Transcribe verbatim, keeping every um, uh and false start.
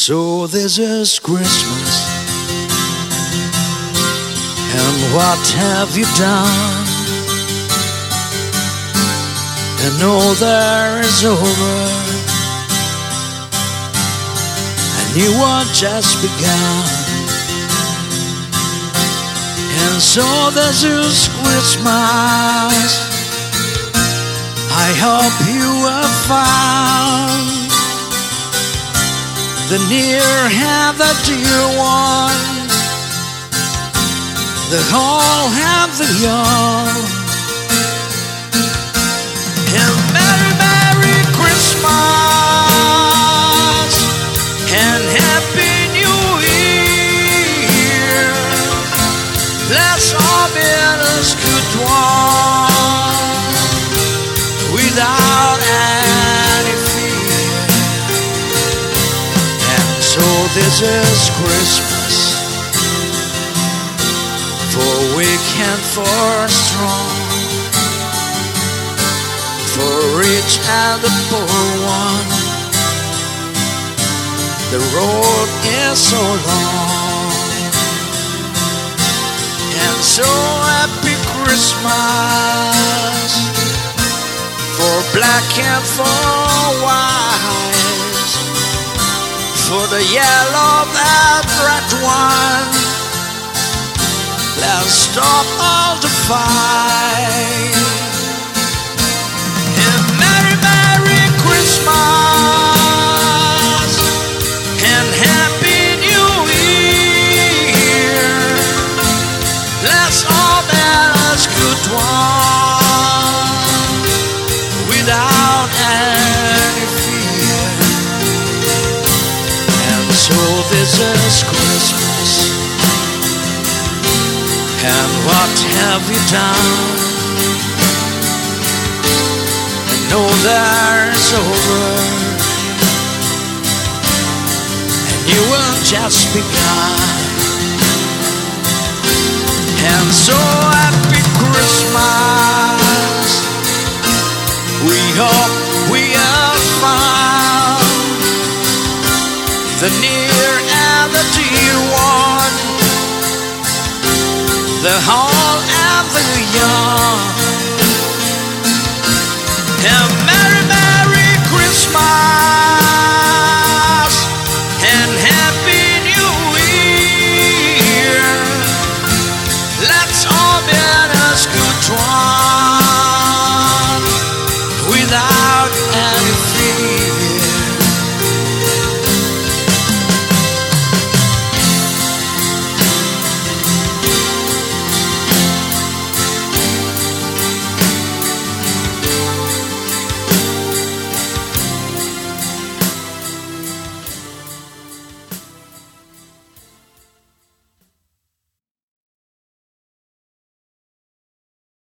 So this is Christmas, and what have you done? And all there is over, and you are just begun. And so this is Christmas, I hope you have found the near and the dear ones, the old and the young. And Merry, Merry Christmas and Happy New Year. Let's all be as good one without any fear. And so this is Christmas, for weak and for strong, for rich and the poor one. The road is so long, and so happy Christmas for black and for white, for the yellow and red one. Let's stop all the fight. And Merry, Merry Christmas and Happy New Year. Let's all be as good one without any fear. And so this is Christmas, and what have you done? And know there's over, and you will just begun. And so happy Christmas, we hope we have found the near and the dear one, the old and the young.